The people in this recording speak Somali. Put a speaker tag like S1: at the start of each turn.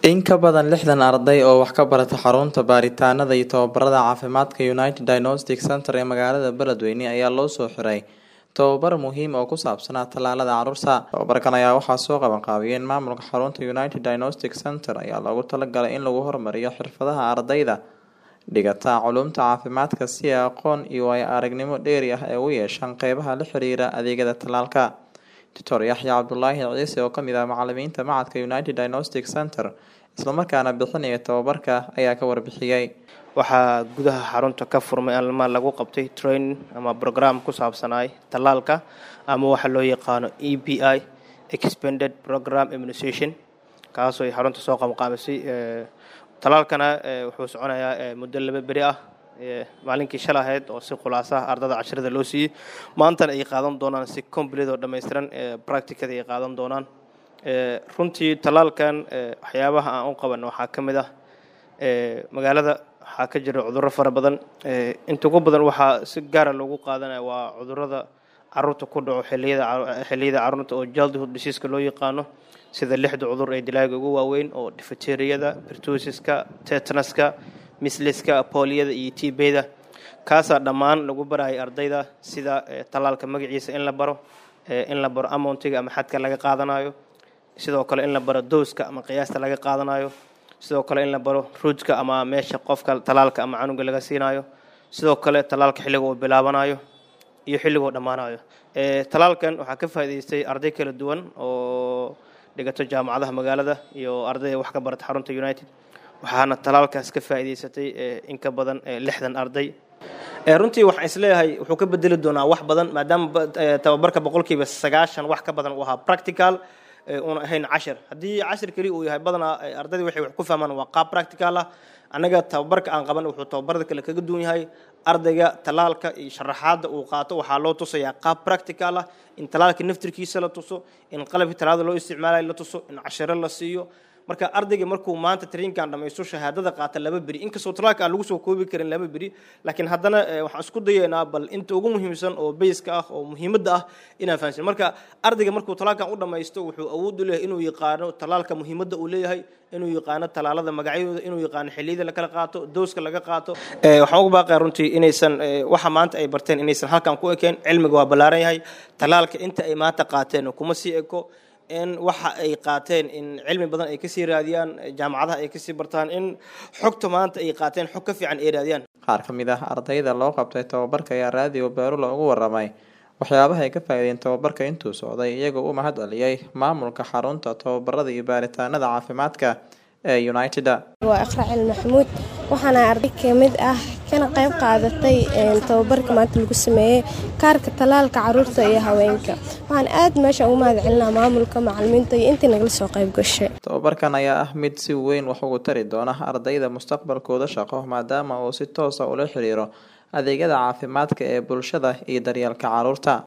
S1: In ka badan 60 arday oo wax ka barata xarunta baaritaanada iyo tababarada caafimaadka United Diagnostic Center ee magaalada Beledweyne ayaa loo soo xiray tababar muhiim oo ku saabsan tallaalada carruurta. Tababarkan ayaa waxaa soo qaban qaabiyeen maamulka xarunta United Diagnostic Center ayaa loogu talagalay in lagu horumariyo xirfadaha ardayda dhigata culuumta caafimaadka si ay aqoon iyo aragnimo dheeri ah ay u yeeshaan qeybaha la xiriira adeegyada tallaalka. Dr. Yaxya Cabdullaahi Ciise oo kamid ah macallimiinta macadka United Diagnostic Center isla markaana bixinaya tababarka ayaa ka warbixiyay.
S2: Waxaa gudaha xarunta ka furmay alma lagu qabtay training ama program ku saabsanay tallaalka ama waxa loo yaqaano EPI Expanded Program Immunization kaasoo ay xarunta soo qabanqaabisay. Tallaalkana wuxuu soconayaa muddo 2 bari ah maalinkii shalahayd oo si khulaas ah ardada casharada loo siiyay maantana ay qaadan doonaan si complete oo dhameystiran practically ay qaadan doonaan. Runtii tallaalkan waxyaabaha aan u qaban waxaa kamid ah magaalada waxaa ka jira cudurro fara badan inta ugu badan waxaa si gaar ah loogu qaadanaya waa cudurrada carruurta ku dhaco xilliyada carruurta oo childhood disease loo yaqaano sida 6 cudur ee dilaaga ugu waaweyn oo diphtheria-da, pertussis-ka, tetanus-ka, measles-ka, polio-da iyo TB-da kaasa dhammaan lagu barayo ardayda sida tallaalka magaciisa in la baro amount-ga ama xadka laga qaadanayo sidoo kale in la baro dose-ka ama qiyaasta laga qaadanayo sidoo kale in la baro route-ka ama meesha qofka tallaalka ama canuga laga siinayo sidoo kale tallaalka xilliga uu bilaabanayo iyo xilliga uu dhamaanayo. Tallaalkan waxaa ka faa'iideystay arday kala duwan oo dhigato jaamacadaha magaalada iyo arday wax ka barata xarunta United waxaana tallaalkaas ka faa'iideysatay in ka badan 60 arday. Runtii waxaan isleeyahay wuxuu ka bedeli doonaa wax badan maadaama tababarka 90% wax ka badan uu ahaa practical una ahayn 10 haddii 10 kali uu yahay badanaa ardayda waxay wax ku fahmaan waa qaab practical ah. Anaga tababarka aan qaban wuxuu tababarka kale kaga duwan yahay ardayga tallaalka iyo sharaxaadda uu qaato waxaa loo tusayaa qaab practical ah in tallaalka naftirkiisa la tuso in qalabka tallaalada loo isticmaalayo la tuso in casharo la siiyo. Marka ardayga markuu maanta trainkan dhamaysto shahaadada qaata 2 bari inkastoo tallaalka aan lagu soo koobi karin 2 bari laakiin haddana waxaan isku dayeynaa bal inta ugu muhiimsan oo base-ka ah oo muhiimadda ah inaan fahansin. Marka ardayga markuu tallaalkan u dhamaysto wuxuu awood u leeyahay inuu yaqaano tallaalka muhiimadda uu leeyahay inuu yaqaano tallaalada magacyadooda inuu yaqaano xilliyada la kala qaato dose-ka laga qaato. Waxaan ugu baaqay runtii inaysan waxa maanta ay barteen inaysan halkan ku ekeen cilmiga waa ballaaran yahay tallaalka inta ay maanta qaateen kuma sii eko in waxa ay qaateen in cilmi badan ay ka sii raadiyaan jaamacadaha ay ka sii bartaan in xogta maanta ay qaateen xog ka fiican ay raadiyaan.
S1: Qaar kamid ah ardayda loo qabtay tababarka ayaa raadiyo Beerulo ugu waramay waxyaabaha ay ka faa'iideen tababarka intuu socday iyagoo u mahad celiyay maamulka xarunta tababarada iyo baaritaanada caafimaadka ee United.
S3: Waa Iqra Maxamuud waxaana arday kamid ah kana qayb qaadatay tababarka maanta lagu sameeyay kaarka tallaalka carruurta iyo haweenka. Waxaan aad meesha ugu mahad celinaa maamulka macallimiinta iyo intii naga soo qayb gashay.
S1: Tababarkan ayaa ah mid si weyn wax ugu tari doona ardayda mustaqbalkooda shaqo maadaama uu si toos ah ula xiriiro adeegyada caafimaadka ee bulshada iyo daryeelka carruurta.